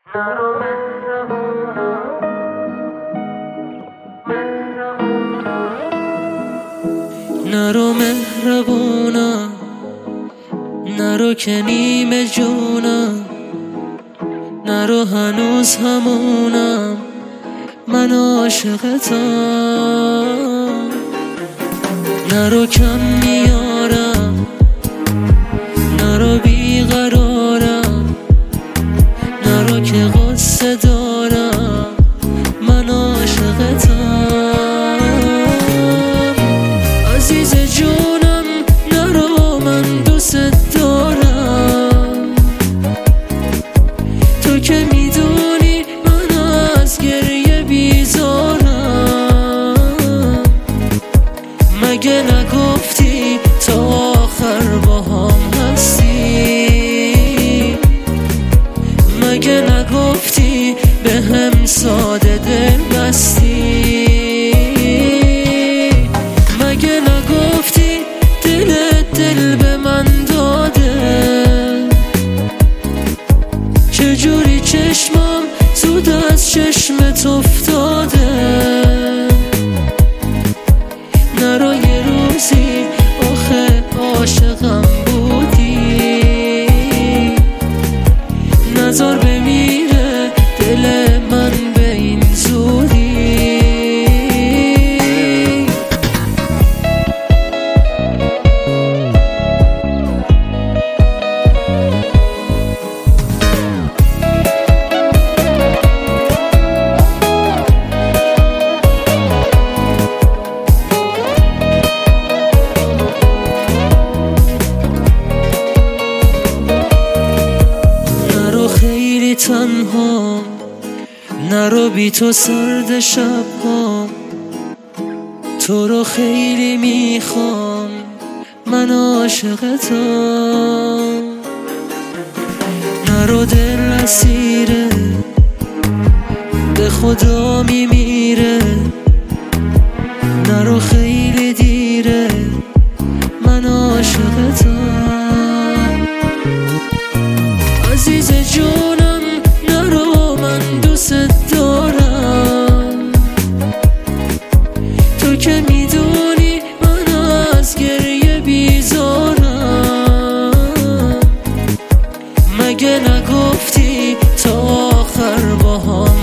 نرو مهربونم، نرو که نیمه جونم، نرو هنوز همونم، من عاشقتم. نرو کم میارم، نرو بیقرارم، نرو که غصه دارم، من عاشقتم. عزیز جونم نرو، من دوست دارم. تو که میدونی من از گریه بیزارم. مگه نگفتی تا آخر با هم هستی؟ مگه نگفتی به هم ساده دل بستی؟ مگه نگفتی دل به من داده؟ چجوری چشمم زود از چشمت افتاده؟ نرو یه روزی آخه عاشقم بودی، نذار بمیره دل من به این زودی. خیلی تنها، نرو بی تو سرد شبها، تو رو خیلی میخوام، من عاشقتم. نرو دل اسیره، به خدا میمیره، نرو خیلی دیره، من عاشقتم. عزیز جونم نرو، من دوست دارم. تو که میدونی من از گریه بیزارم. مگه نگفتی تا آخر با هم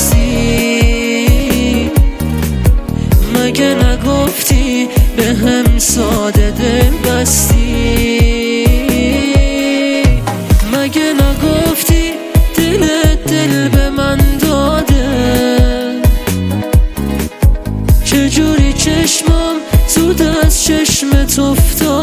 هستی؟ مگه نگفتی به هم ساده دل بستی؟ مگه نگفتی دل به من داده؟ چجوری چشمم زود از چشمت افتاده؟